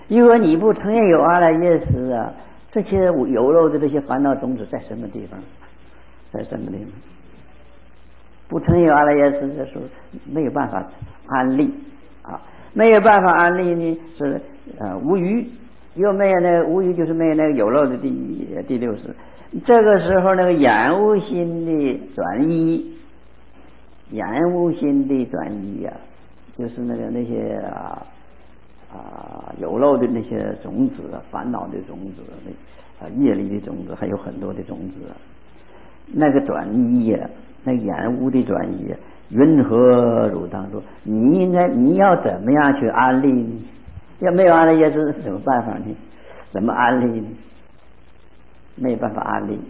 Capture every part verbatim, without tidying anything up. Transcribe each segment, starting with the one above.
如果你不承认有阿赖耶识啊，这些有漏的这些烦恼种子在什么地方？在什么地方？不承认有阿赖耶识的时候，没有办法安立啊，没有办法安立呢是呃无余，又没有那个无余，就是没有那个有漏的第第六识。这个时候那个染污心的转移，染污心的转移啊，就是那个那些啊啊有漏的那些种子啊，烦恼的种子啊，业力的种子，还有很多的种子啊，那个转移啊，那个染污的转移啊，云何如当说？你应该你要怎么样去安立呢？要没有安立耶识，什么办法呢？怎么安立呢？没有办法安立。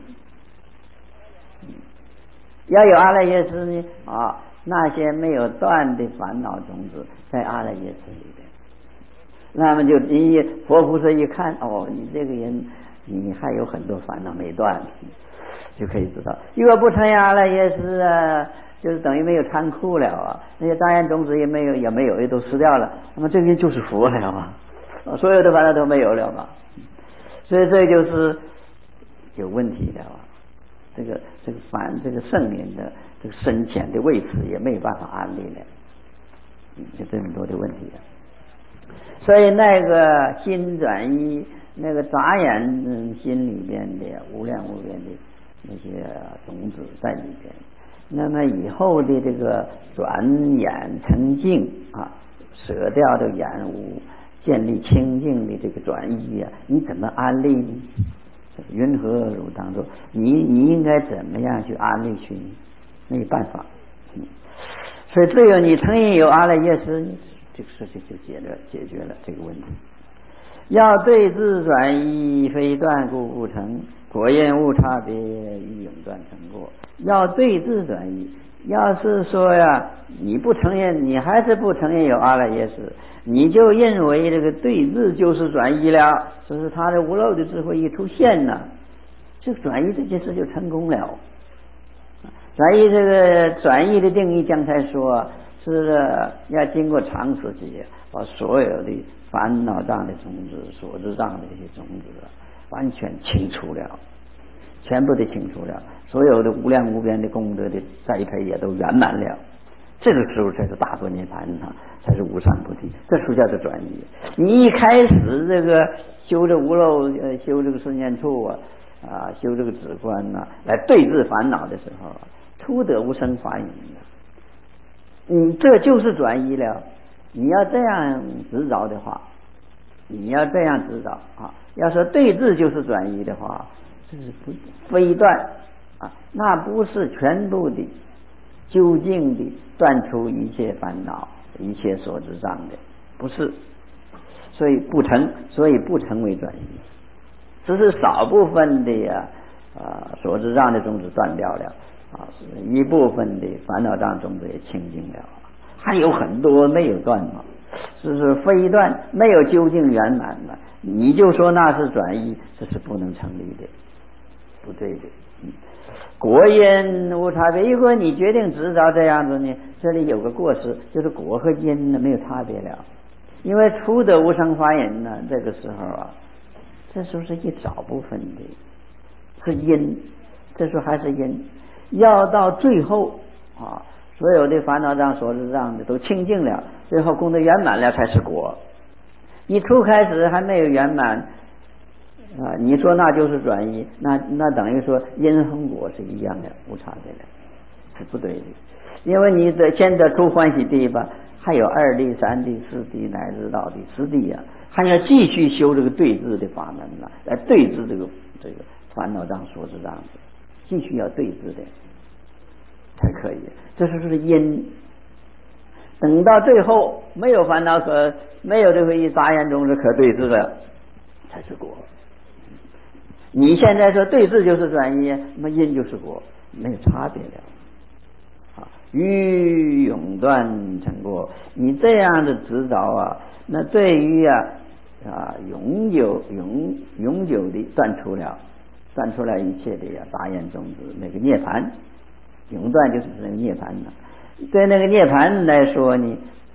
要有阿赖耶识呢啊，那些没有断的烦恼种子在阿赖耶识里边，那么就一佛菩萨一看，哦，你这个人你还有很多烦恼没断，就可以知道。如果不承认阿赖耶识啊，就是等于没有仓库了啊，那些杂缘种子也没有也没有，也都失掉了，那么这个人就是佛了啊，所有的烦恼都没有了嘛。所以这就是有问题的啊。这个这个反这个圣人的这个深浅的位置也没有办法安立了，嗯，就这么多的问题了。所以那个心转移，那个杂染心里边的无量无边的那些种子在里边，那么以后的这个转染成净啊，舍掉的染污，建立清净的这个转移啊，你怎么安立呢？云何如当说？你你应该怎么样去安立去？没有办法。嗯，所以只有你承认有阿赖耶识，这个事情就解决解决了这个问题。要对治转移，非断故不成，果因无差别，于永断成过。要对治转移，要是说呀，你不承认，你还是不承认有阿赖耶识，你就认为这个对治就是转移了，就是他的无漏的智慧一出现呢，这个转移这件事就成功了。转移这个转移的定义，刚才说是要经过长时期，把所有的烦恼障的种子、所知障的这些种子完全清除了，全部都清除了，所有的无量无边的功德的栽培也都圆满了。这个时候才是大般涅槃啊，才是无上菩提。这时候叫做转移。你一开始这个修这无漏，呃，修这个顺念处啊，啊，修这个止观呐、啊，来对治烦恼的时候，初得无生法忍的，嗯，这就是转移了。你要这样执着的话，你要这样执着啊，要说对治就是转移的话，这是不非断啊，那不是全部的究竟的断除一切烦恼、一切所知障的，不是，所以不成，所以不成为转移，只是少部分的呀啊所知障的种子断掉了啊，是一部分的烦恼障种子也清净了，还有很多没有断嘛，就是非断，没有究竟圆满了，你就说那是转移，这是不能成立的，不对的。嗯，果因无差别。如果你决定执着这样子呢，这里有个过失，就是果和因呢没有差别了。因为初得无生法忍呢，这个时候啊，这时候是一少部分的，是因，这时候还是因。要到最后啊，所有的烦恼障、所知障的都清净了，最后功德圆满了才是果。你初开始还没有圆满啊，你说那就是转移，那那等于说因和果是一样的，无差别的，是不对的。因为你的先得出欢喜地吧，还有二地、三地、四地乃至到第十地啊，还要继续修这个对治的法门啊，来对治这个这个烦恼障、所知障的，继续要对治的才可以。这就是因。等到最后没有烦恼可没有这个一杂缘种子可对治的，才是果。你现在说对治就是转移，那么因就是果，没有差别了。啊，于永断成过，你这样的执着啊，那对于啊啊永久永永久的断除了，断除了一切的呀杂缘种子，那个涅槃，永断就是那个涅槃了。对那个涅槃来说呢，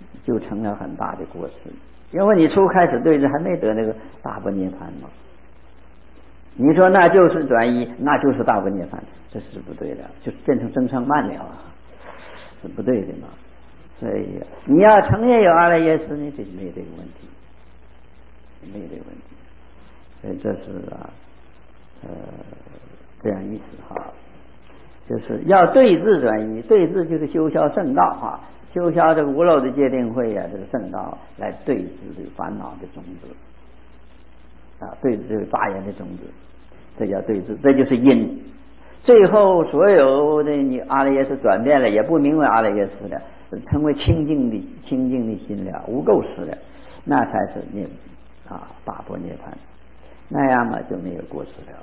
就成了很大的过失。因为你初开始对峙还没得那个大不涅槃嘛，你说那就是转移，那就是大不涅槃，这是不对的，就变成增上慢了啊，是不对的嘛。所以你要承认有阿赖耶识呢，这就没有这个问题，没有这个问题。所以这是啊，呃，这样意思哈，就是要对治转移，对治就是修消正道哈，修消这个无漏的界定慧啊，这个正道来对治这个烦恼的种子啊，对治这个杂言的种子，这叫对治，这就是因。最后所有的你阿赖耶识转变了，也不名为阿赖耶识了，成为清净的清净的心了，无垢识了，那才是涅啊大般涅槃，那样嘛就没有过失了。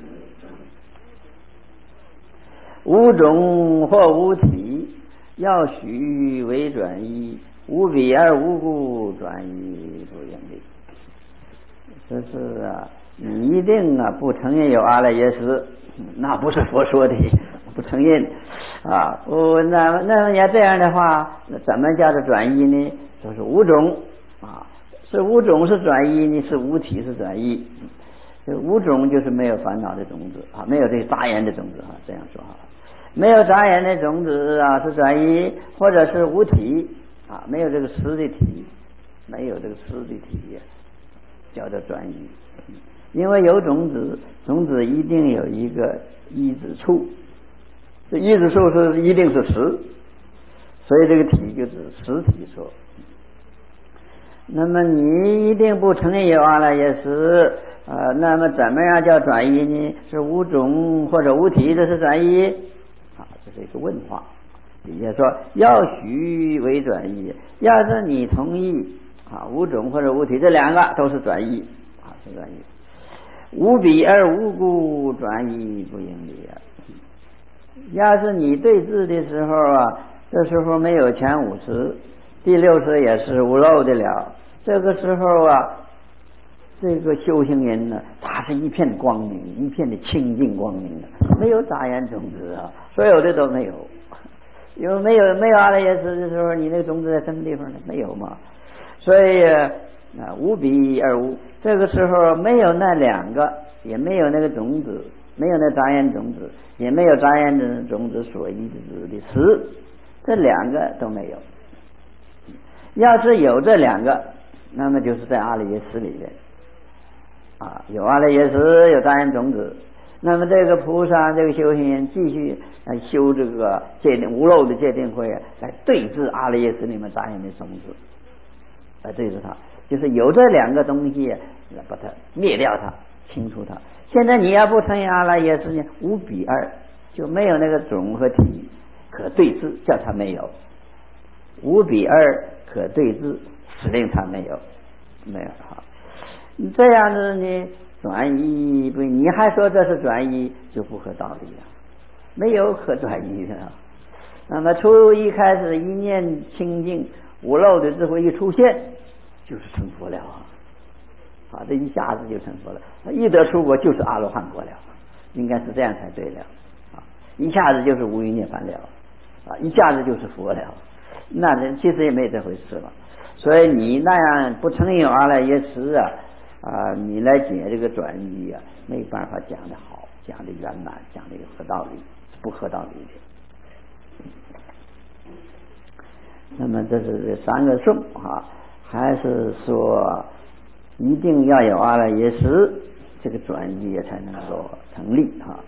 无种或无体，要许为转移，无彼而无故，转移不应力。这是啊，你一定啊不承认有阿赖耶识，那不是佛说的，不承认啊。我那那要这样的话，那怎么叫做转移呢？就是无种啊，是无种是转移呢，是无体是转移。这无种就是没有烦恼的种子啊，没有这个杂言的种子啊，这样说啊。没有杂言的种子啊是转移，或者是无体啊，没有这个实的体，没有这个实的体叫做转移。因为有种子，种子一定有一个依止处，这依止处是一定是实，所以这个体就是实体说。那么你一定不承认有阿赖耶识呃，那么怎么样叫转移呢？是无种或者无体的是转移啊，这是一个问话。也说要许为转移，要是你同意啊，无种或者无体这两个都是转移啊，是转移。无彼而无故，转移不应理啊。要是你对治的时候啊，这时候没有前五识，第六识也是无漏的了，这个时候啊，这个修行人呢，他是一片光明，一片的清净光明的，没有杂言种子啊，所有的都没有。因为没有没有阿赖耶识的时候，你那个种子在什么地方呢？没有嘛。所以啊，无彼而无，这个时候没有那两个，也没有那个种子，没有那杂言种子，也没有杂言的种子所依的识，这两个都没有。要是有这两个，那么就是在阿赖耶识里面啊，有阿赖耶识，有杂言种子。那么这个菩萨这个修行人继续来修这个界定无漏的界定慧，来对治阿赖耶识里面杂言的种子，来对治它，就是有这两个东西来把它灭掉它，清除它。现在你要不承认阿赖耶识呢，无彼二，就没有那个种和体可对治，叫它没有；无彼二可对治，使令它没有，没有哈。这样子呢？转移不，你还说这是转移，就不合道理了，没有可转移的。那么初一开始一念清净无漏的智慧一出现，就是成佛了啊！啊，这一下子就成佛了，一得出国就是阿罗汉果了，应该是这样才对了啊！一下子就是无余涅槃了啊，一下子就是佛了，那人其实也没这回事了。所以你那样不承认有阿赖耶识啊。啊，你来解这个转移啊，没办法讲得好，讲得圆满，讲得有合道理，是不合道理的。那么这是三个颂啊，还是说一定要有阿赖耶识，这个转移也才能够成立啊。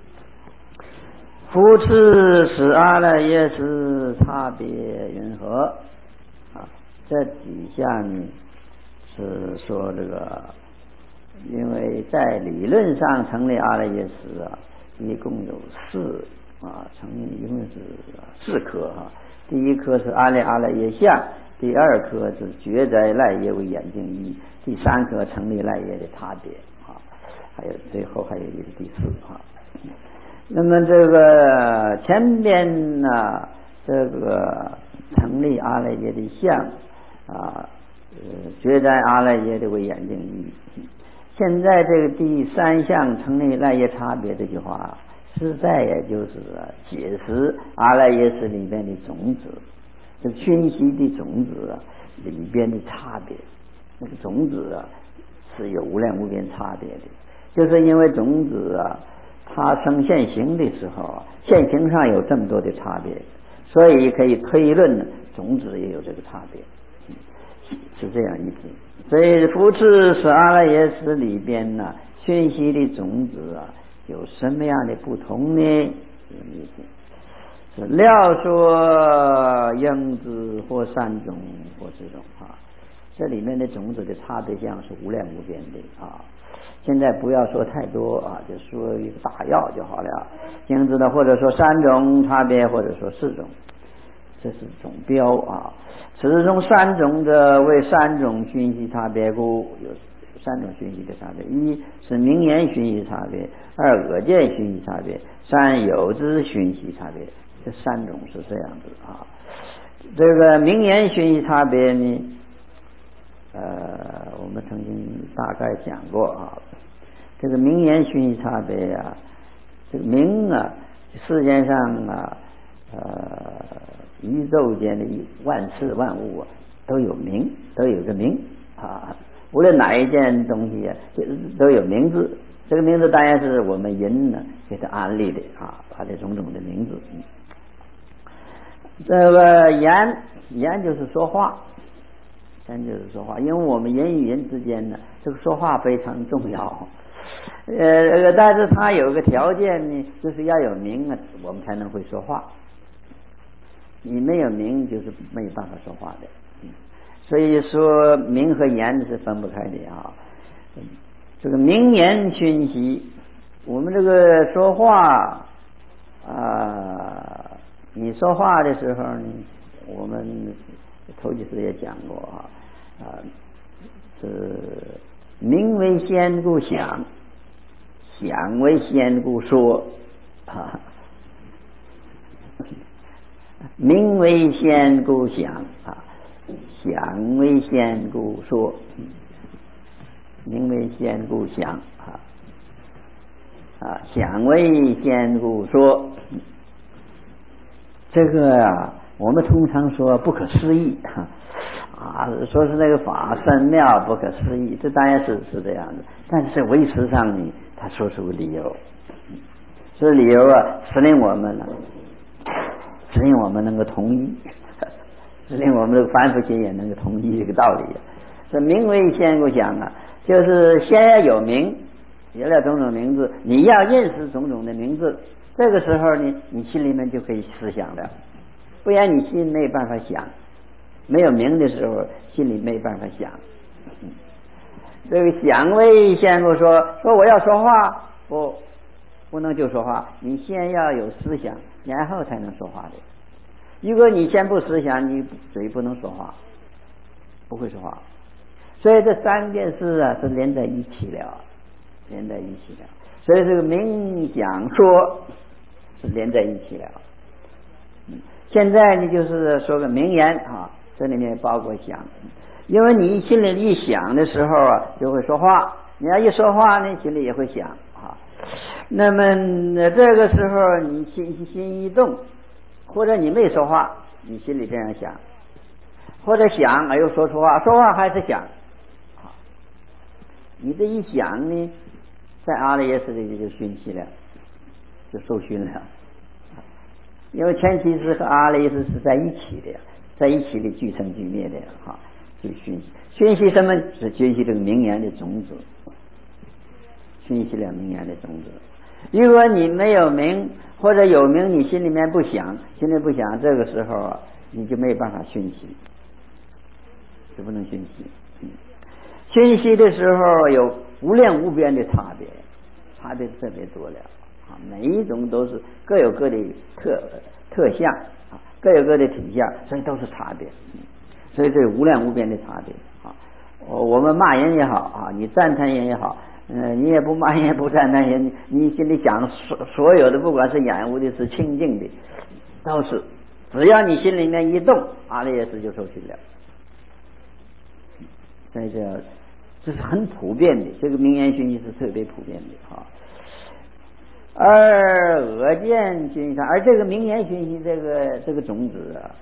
夫次使阿赖耶识差别云何啊？这底下呢？是说这个，因为在理论上成立阿赖耶识啊，一共有四啊，成立一共是四颗啊。第一颗是阿赖阿赖耶相，第二颗是觉在赖耶为眼镜一，第三颗成立赖耶的差别啊，还有最后还有一个第四啊。那么这个前边呢、啊，这个成立阿赖耶的相啊。呃，觉在阿赖耶的为眼镜一。现在这个第三项成立赖耶差别这句话，实在也就是解释阿赖耶识里面的种子这个熏习的种子啊里边的差别，那个种子啊是有无量无边差别的，就是因为种子啊它生现行的时候啊，现行上有这么多的差别，所以可以推论种子也有这个差别，是这样意思。所以扶持十阿赖耶识里边呢，熏习的种子啊有什么样的不同呢？是料说应子或三种或这种啊，这里面的种子的差别项是无量无边的啊。现在不要说太多啊，就说一个大要就好了。应子的或者说三种差别，或者说四种，这是总标啊。此中三种的为三种熏习差别故，有三种熏习的差别：一是名言熏习差别，二耳见熏习差别，三有知熏习差别。这三种是这样子啊。这个名言熏习差别呢，呃，我们曾经大概讲过啊。这个名言熏习差别啊，这个名啊，世间上啊，呃，宇宙间的万事万物啊，都有名，都有个名啊。无论哪一件东西啊，都有名字。这个名字当然是我们人呢给它安立的啊，它的种种的名字。这个言言就是说话，言就是说话，因为我们人与人之间呢，这个说话非常重要。呃，但是它有个条件呢，就是要有名啊，我们才能会说话。你没有名，就是没有办法说话的。所以说，名和言是分不开的啊。这个名言熏习，我们这个说话啊。你说话的时候呢，我们头几次也讲过啊，啊，是名为先故想，想为先故说啊，名为先故想啊，想为先故说，名为先故想啊，啊，想为先故说。这个啊，我们通常说不可思议啊，说是那个法深妙不可思议，这当然是是这样的。但是为实上呢，他说出理由，这理由啊，使令我们呢，使令我们能够同意，使令我们的凡夫心也能够同意这个道理。这名为先故想啊，就是先要有名，有了种种名字，你要认识种种的名字。这个时候呢，你心里面就可以思想了，不然你心没办法想。没有名的时候，心里没办法想。这个想为先故说，说我要说话，不，不能就说话，你先要有思想，然后才能说话的。如果你先不思想，你嘴不能说话，不会说话。所以这三件事啊，是连在一起了，连在一起了。所以这个名讲说是连在一起了。现在呢，就是说个名言啊，这里面包括想，因为你心里一想的时候啊，就会说话。你要一说话呢，心里也会想啊。那么这个时候你心心一动，或者你没说话，你心里这样想，或者想而又说出话，说话还是想啊。你这一想呢，在阿赖耶识里就熏习了，就受熏了。因为前提是和阿赖耶识是在一起的，在一起的俱生俱灭的哈，就熏习。熏习什么？是熏习这个名言的种子，熏习了名言的种子。如果你没有名，或者有名你心里面不想，心里不想，这个时候啊，你就没办法熏习，就不能熏习。嗯，熏习的时候有无量无边的差别，差别特别多了。啊，每一种都是各有各的特特相啊，各有各的体相，所以都是差别。嗯，所以这无量无边的差别啊。我们骂人也好啊，你赞叹人也好，嗯、呃，你也不骂人也不赞叹人，你心里想所所有的，不管是染污的是清净的，都是只要你心里面一动，阿赖耶识就受熏了。所以这这是很普遍的，这个名言熏习是特别普遍的啊。而耳见熏习，而这个名言熏习这个这个种子啊，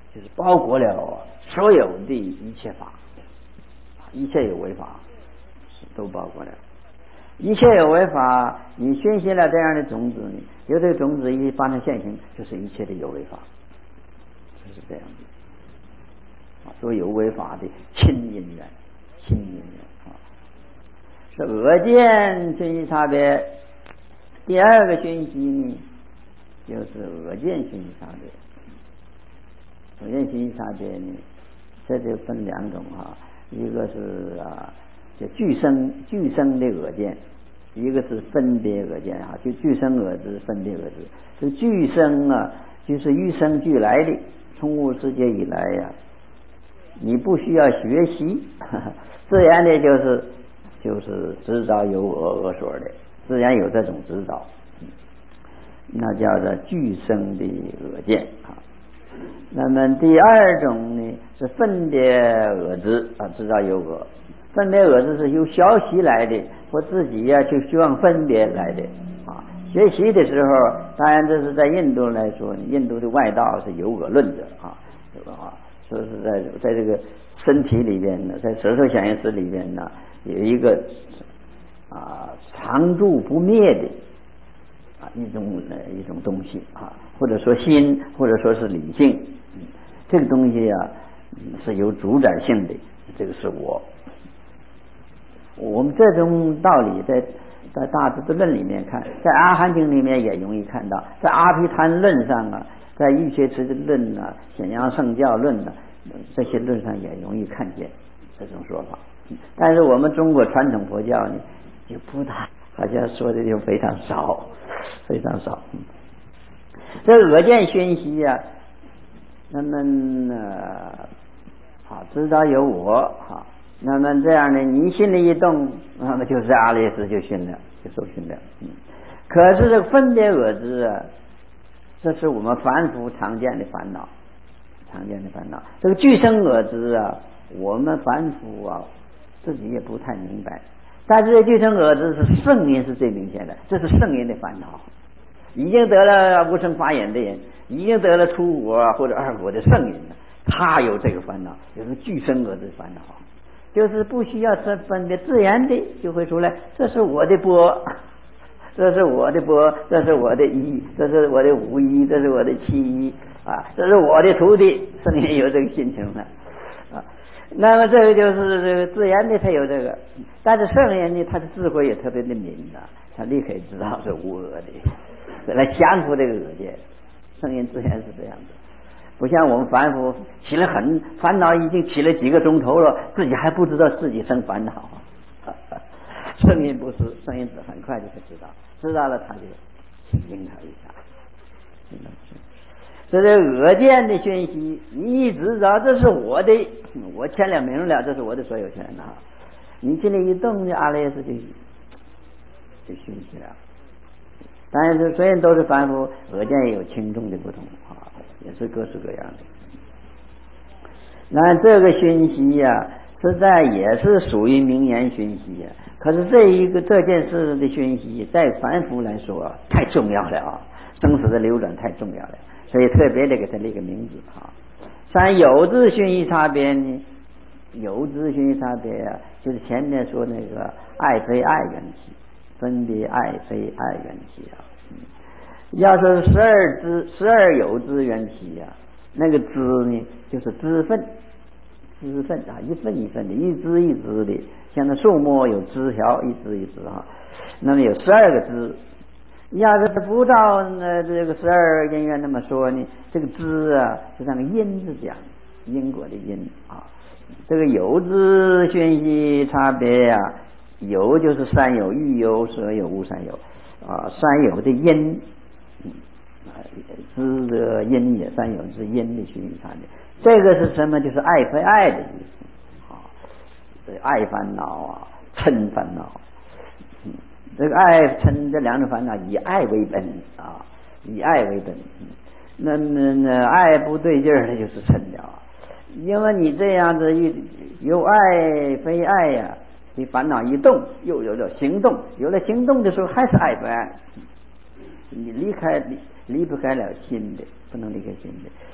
就是包裹了所有的一切法，一切有为法都包括了。一切有为法，你熏习了这样的种子，有这个种子一发生现行，就是一切的有为法，就是这样的。所以有为法的亲因缘，亲因缘啊，是恶见熏习差别。第二个熏习呢，就是恶见熏习差别。恶见熏习差别呢，这就分两种哈，一个是啊，就俱生俱生的恶见，一个是分别恶见啊，就俱生恶知，分别恶知。这俱生啊，就是与生俱来的，从物世界以来呀、啊，你不需要学习，呵呵自然的就是就是知道有恶恶所的，自然有这种知道，那叫做俱生的恶见啊。那么第二种呢是分别恶知啊，知道有恶。分别恶知是由学习来的，或自己呀、啊、就希望分别来的啊。学习的时候，当然这是在印度来说，印度的外道是有我论者啊，对吧？啊，说是在在这个身体里边呢，在舌头显现识里边呢，有一个啊常住不灭的啊一种呃一种东西啊，或者说心，或者说是理性，嗯、这个东西啊、嗯、是有主宰性的，这个是我。我们这种道理在在大智度论里面看，在阿含经里面也容易看到，在阿毗昙论上啊，在瑜伽持论啊、显扬圣教论啊这些论上也容易看见这种说法。但是我们中国传统佛教呢，就不大，好像说的就非常少，非常少。这恶见熏习啊，那么呃，好知道有我好。那么这样呢，你心里一动，那么就是阿赖耶识就熏了，就受熏了。嗯，可是这个分别恶知啊，这是我们凡夫常见的烦恼，常见的烦恼。这个俱生恶知啊，我们凡夫啊自己也不太明白。但是这俱生恶知是圣因是最明显的，这是圣因的烦恼。已经得了无生法眼的人，已经得了初果或者二果的圣因了，他有这个烦恼，有个俱生恶知烦恼。就是不需要这分别，自然的就会出来，这是我的波，这是我的波，这是我的一，这是我的五一，这是我的七一啊，这是我的徒弟，圣人有这个心情了啊。那么这个就是这个自然的，他有这个，但是圣人呢，他的智慧也特别的敏啊，他立刻知道是无恶的，来降服这个恶见，圣人自然是这样的。不像我们凡夫起了很烦恼，已经起了几个钟头了，自己还不知道自己生烦恼。圣人不是，圣人很快就会知道，知道了他就请听他一下。这是恶见的讯息，你一知道这是我的，我签了名了，这是我的所有权啊！你心里一动，阿赖耶识就就讯息了。当然是虽然都是凡夫，恶见也有轻重的不同啊，也是各式各样的。那这个熏习呀、啊，实在也是属于名言熏习呀。可是这一个这件事的熏习，在凡夫来说、啊、太重要了啊，生死的流转太重要了，所以特别的给他立个名字啊。像有知熏习差别呢，有知熏习差别啊，就是前面说那个爱非爱缘起。分别爱非爱缘起啊，嗯、要说十二知十二有知缘起啊，那个知呢就是知分，知分啊，一分一分的，一支一支的，像那树木有枝条，一支一支啊。那么有十二个支，要是不照呢这个十二因缘那么说呢，这个支啊是那个因字讲，因果的因啊。这个有知熏习差别呀、啊。有就是善有、欲有、舍有、无善有啊，善有的因，嗯，知的因也，善有是因的熏习差别。这个是什么？就是爱非爱的意思啊，这爱烦恼啊，嗔烦恼，嗯，这个爱嗔这两种烦恼以爱为本啊，以爱为本。嗯、那那那爱不对劲儿，那就是嗔了，因为你这样子一有爱非爱呀、啊。你烦恼一动，又有了行动，有了行动的时候还是爱不爱？你离开离离不开了心的，不能离开心的。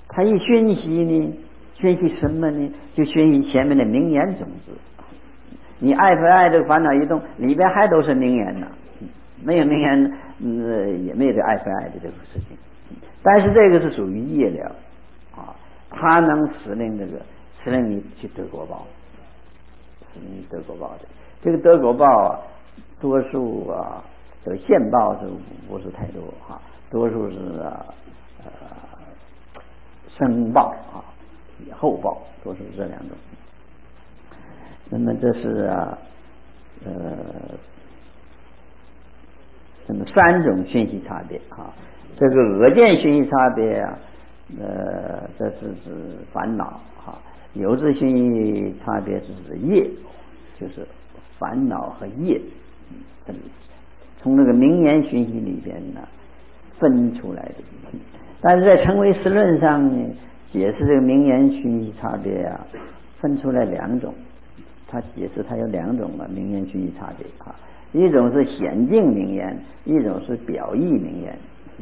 他一熏习呢，熏习什么呢？就熏习前面的名言种子。你爱不爱这个烦恼一动，里边还都是名言呢，没有名言，嗯，也没有这爱不爱的这个事情。但是这个是属于业了啊，它能使令这个使令你去得果报，使令你得果报的。这个得果报啊，多数啊，这个现报是不是太多啊？多数是啊呃生报啊，后报，多数是这两种。那么这是啊呃这么三种讯息差别啊。这个恶见讯息差别啊，呃，这是指烦恼啊；有志讯息差别是指业，就是烦恼和业。嗯、从那个名言讯息里边呢分出来的。但是在成唯识论上呢，解释这个名言讯息差别啊，分出来两种。他解释它有两种啊，名言讯息差别啊，一种是显境名言，一种是表意名言。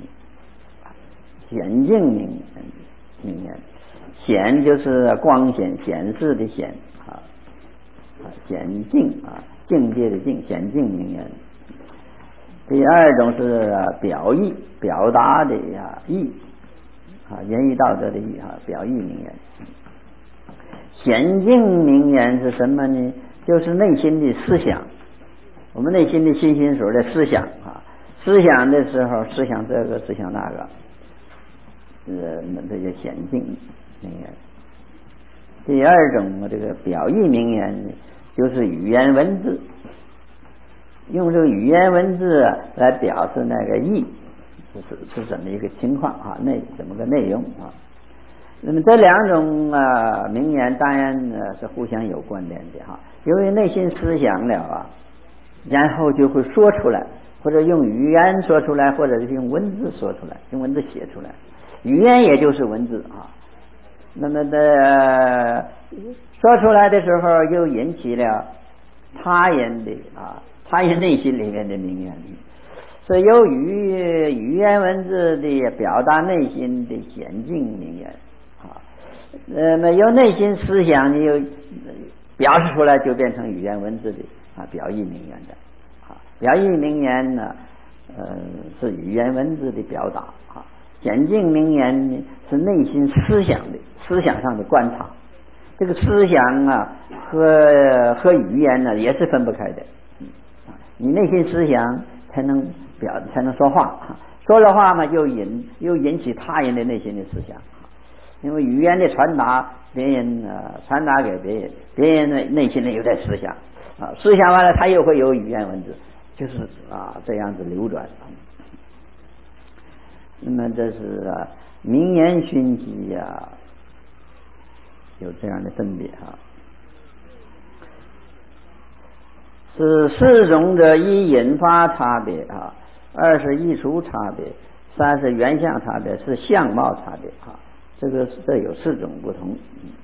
显境名言，名言，显就是光显显示的显啊，显境啊，境界的境，显境名言。第二种是表意，表达的呀意啊，言语道德的意啊，表意名言。显境名言是什么呢？就是内心的思想，我们内心的心心所的思想啊，思想的时候，思想这个，思想那个，呃，这叫显境名言。第二种这个表意名言呢，就是语言文字，用这个语言文字来表示那个意，是是怎么一个情况啊？内怎么个内容啊？那么这两种啊名言当然呢是互相有关联的哈，由于内心思想了啊，然后就会说出来，或者用语言说出来，或者是用文字说出来，用文字写出来。语言也就是文字啊。那么的、呃、说出来的时候，又引起了他人的啊，他人内心里面的名言。所以由于语言文字的表达内心的显境名言啊，那么由内心思想你又表示出来，就变成语言文字的啊表意名言的啊。表意名言呢，呃，是语言文字的表达啊。显境名言呢是内心思想的思想上的观察。这个思想啊和和语言呢也是分不开的。嗯啊，你内心思想才能表才能说话，说了话嘛，又引又引起他人的内心的思想。因为语言的传达，别人呃传达给别人，别人的内心里有点思想啊，思想完了他又会有语言文字，就是啊这样子流转。那么这是啊名言熏习呀，有这样的分别啊。是四种的一引发差别啊，二是艺术差别，三是原相差别，是相貌差别啊。这个这有四种不同。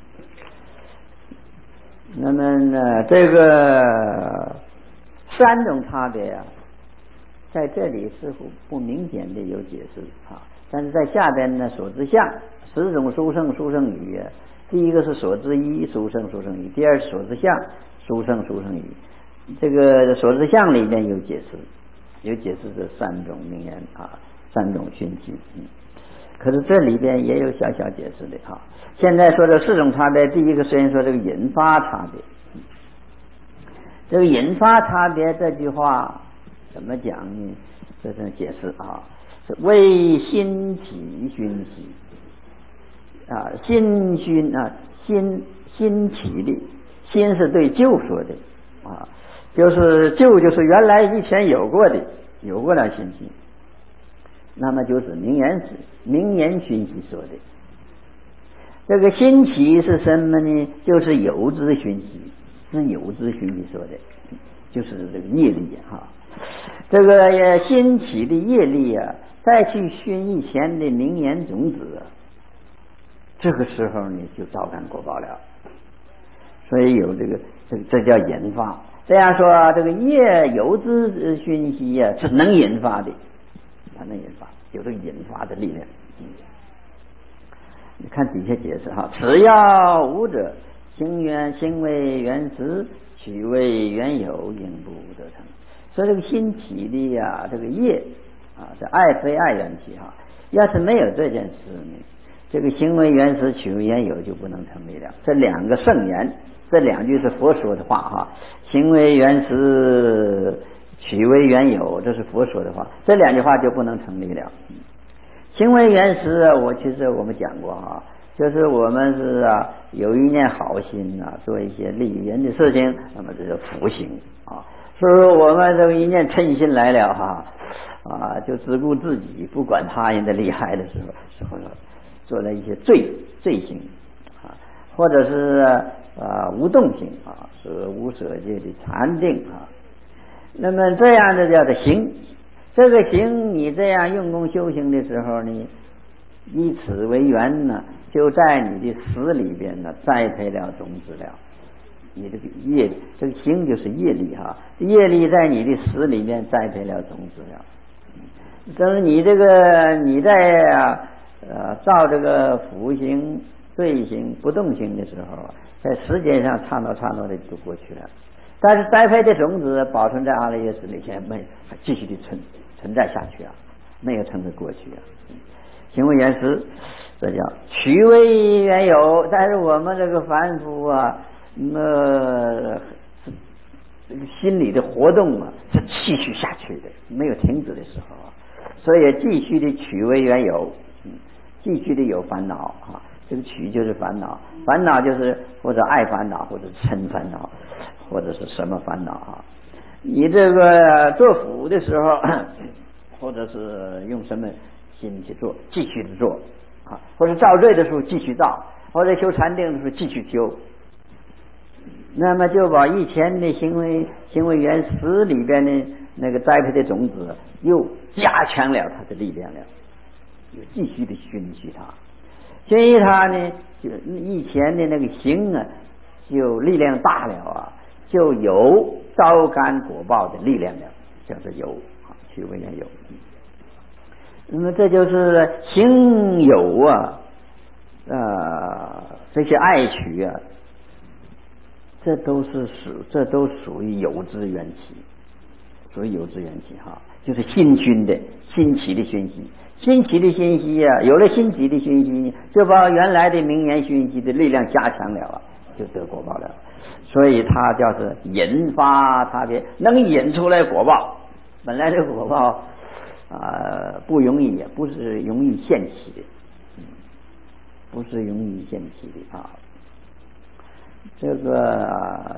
那么呢，这个三种差别啊，在这里似乎不明显的有解释啊，但是在下边呢，所知相十种殊胜殊胜语啊，第一个是所知一殊胜殊胜语，第二是所知相殊胜殊胜语。这个所知相里面有解释，有解释这三种名言啊，三种熏习。嗯，可是这里边也有小小解释的哈。现在说的四种差别，第一个虽然说这个引发差别，这个引发差别这句话怎么讲呢？这是解释啊，是为心起熏习啊，心熏啊，心心起的，心是对旧说的啊，就是旧就是原来以前有过的，有过了心习。那么就是名言名言熏习说的。这个新起是什么呢？就是有之熏习，是有之熏习说的，就是这个业力哈。这个新起的业力啊，再去熏以前的名言种子，这个时候呢就招感果报了。所以有这个这个这叫引发。这样说，这个业有之熏习啊，是能引发的。它能引发，有这个引发的力量。 你看底下解释哈，此要无者，行缘行为原始，取为原有，应不得成。所以这个心起的呀，这个业啊，这爱非爱缘起哈，要是没有这件事呢，这个行为原始取为原有就不能成立了。这两个圣言，这两句是佛说的话哈，行为原始取为原有，这是佛说的话，这两句话就不能成立了。行为原始啊，我其实我们讲过啊，就是我们是啊有一念好心啊，做一些利益人的事情，那么这是福行啊。所以说我们这个一念嗔心来了哈啊，就只顾自己，不管他人的利害的时候，时候做了一些罪罪行啊，或者是啊无动性啊，是无舍戒的禅定啊。那么这样的叫做行。这个行，你这样用功修行的时候呢，以此为缘呢，就在你的识里边呢栽培了种子了。你这个业，这个行就是业力哈，业力在你的识里面栽培了种子了。等你这个你在呃造这个福行、罪行、不动行的时候，在时间上刹那刹那的就过去了。但是栽培的种子保存在阿赖耶识里面，没继续的存存在下去啊，没有成为过去啊。行为原始，这叫取为原有。但是我们这个凡夫啊，那、呃、这个心理的活动啊，是继续下去的，没有停止的时候啊，所以继续的取为原有，嗯，继续的有烦恼啊。这个取就是烦恼，烦恼就是或者爱烦恼，或者嗔烦恼，或者是什么烦恼啊？你这个做福的时候，或者是用什么心去做，继续的做啊，或者造罪的时候继续造，或者修禅定的时候继续修，那么就把以前的行为行为原始里边的那个栽培的种子又加强了它的力量了，又继续的熏习它。所以他呢，就以前的那个行啊，就力量大了啊，就有招感果报的力量了，叫做有啊，取为原有。那么这就是行有啊，呃，这些爱取啊，这都是属，这都属于有之缘起，属于有之缘起哈，就是新熏的新起的熏习。新起的熏习啊，有了新起的熏习，就把原来的名言熏习的力量加强了啊，就得果报了。所以它叫是引发差别，能引出来果报。本来这个果报啊、呃、不容易，也不是容易现起的，不是容易现起的啊。这个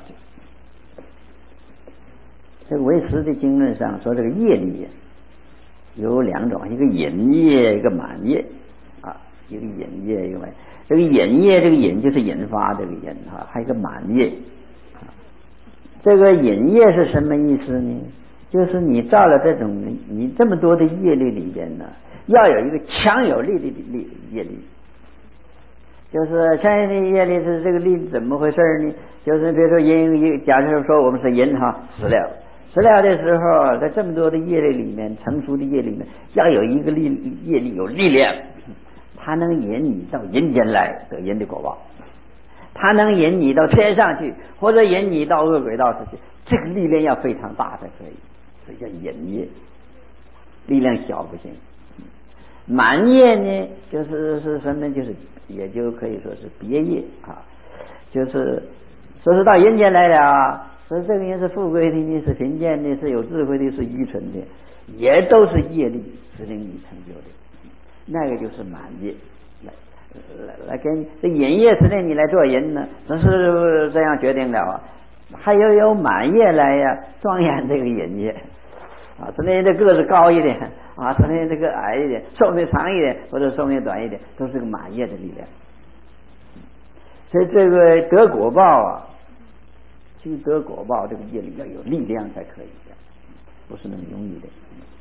这个唯识的经论上说，这个业力有两种，一个引业，一个满业啊，一个引业，一个满业。这个引业，这个引就是引发这个引啊，还有一个满业。这个引业是什么意思呢？就是你造了这种，你这么多的业力里边呢，要有一个强有力的力业力。就是强有力业力是这个力怎么回事呢？就是比如说人，假设说我们是人哈死了。死了的时候，在这么多的业力里面，成熟的业力里面，要有一个力业力有力量，它能引你到人间来得人的果报，它能引你到天上去，或者引你到恶鬼道上去，这个力量要非常大才可以，所以叫引业，力量小不行。满业呢，就是是什么？就是也就可以说是别业啊，就是说是到人间来了。所以这个人是富贵的，你是贫贱的，是有智慧的，是愚蠢的，也都是业力使令你成就的。那个就是满业，来来来跟这引业使令你来做人呢，只是这样决定了啊。还有有满业来呀、啊、庄严这个引业啊，使令这个子高一点啊，使令这个矮一点，寿命长一点或者寿命短一点，都是个满业的力量。所以这个得果报啊。其得果报，这个业力要有力量才可以的，不是那么容易的。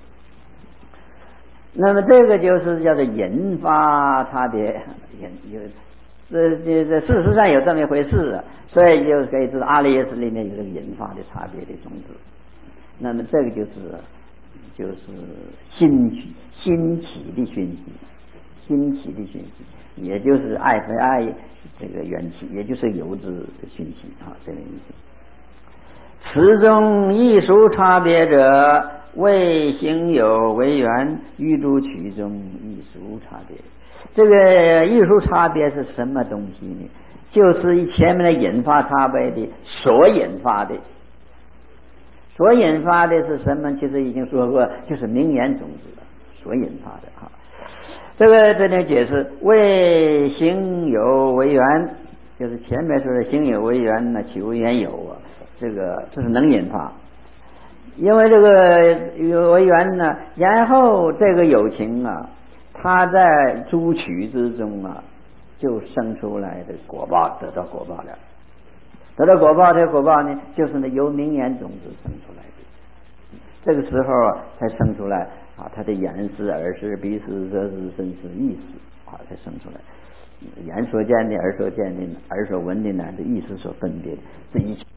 那么这个就是叫做引发差别，引有这这这事实上有这么一回事啊，所以就可以知道阿赖耶识里面有这个引发的差别的种子。那么这个就是就是新新起的熏习， 兴起的讯息，也就是爱非爱这个缘起，也就是有之的讯息啊，这个意思。此中艺术差别者，为行有为缘，欲诸取中艺术差别。这个艺术差别是什么东西呢？就是前面的引发差别的所引发的，所引发的是什么？其实已经说过，就是名言种子所引发的哈。这个这里解释为行有为缘，就是前面说的行有为缘呢，取为缘有啊，这个这是能引发。因为这个有为缘呢，然后这个有情啊，它在诸取之中啊，就生出来的果报，得到果报了。得到果报，这个果报呢，就是呢由名言种子生出来的。这个时候啊，才生出来啊，它的眼识、耳识、鼻识、舌识、身识、意识啊，才生出来。眼所见的、耳所见的、耳所闻的，乃至意识所分别的，这一切。